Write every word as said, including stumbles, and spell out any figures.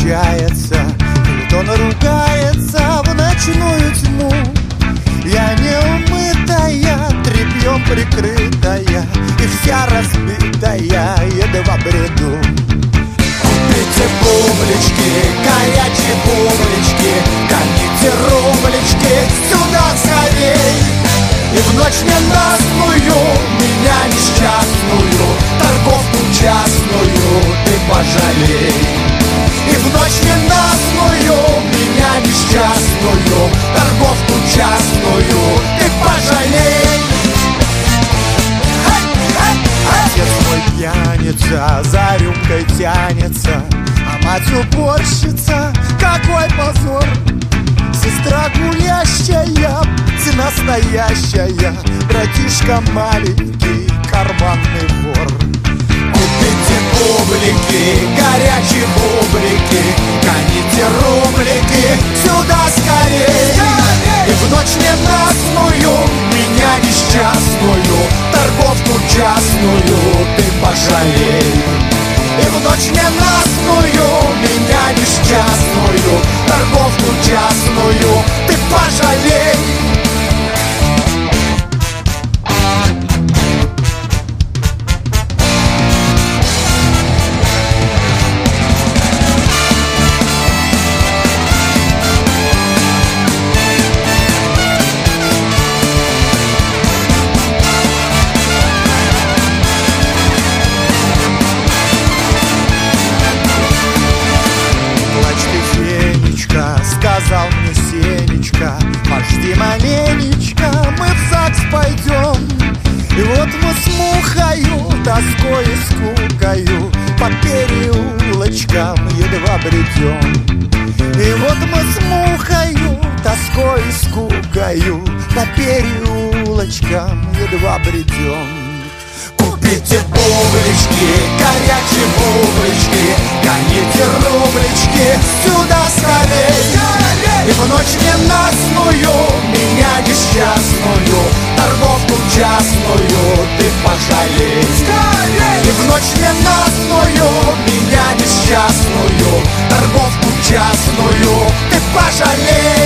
встречается, Плутон ругается в ночную тьму. Я неумытая, тряпьем прикрытая, и вся разбитая, едва бреду. Купите бублички, горячие бублички, гоните рублички сюда скорей. И в ночь ненастную, меня несчастную, торговку частную ты пожалей. И в ночь ненастную, меня несчастную, торговку частную ты пожалей. Отец мой пьяница, за рюмкой тянется, а мать уборщица, какой позор. Сестра гулящая, ты настоящая, братишка маленький, карманный вор. Купите бублики, горячие бублики, гоните рублики сюда скорей. И в ночь ненастную, меня несчастную, торговку частную ты пожалей. И в ночь ненастную, меня несчастную, торговку частную ты пожалей. Сказал мне Сенечка, пожди маленечко, мы в ЗАГС пойдем. И вот мы с мухою, тоской и скукою по переулочкам едва бредем. И вот мы с мухою, тоской и скукою по переулочкам едва бредем. Купите бублички, горячие бублички, гоните рублички сюда скорей. И в ночь ненастную, меня несчастную, торговку частную ты пожалей. И в ночь ненастную, меня несчастную, торговку частную ты пожалей.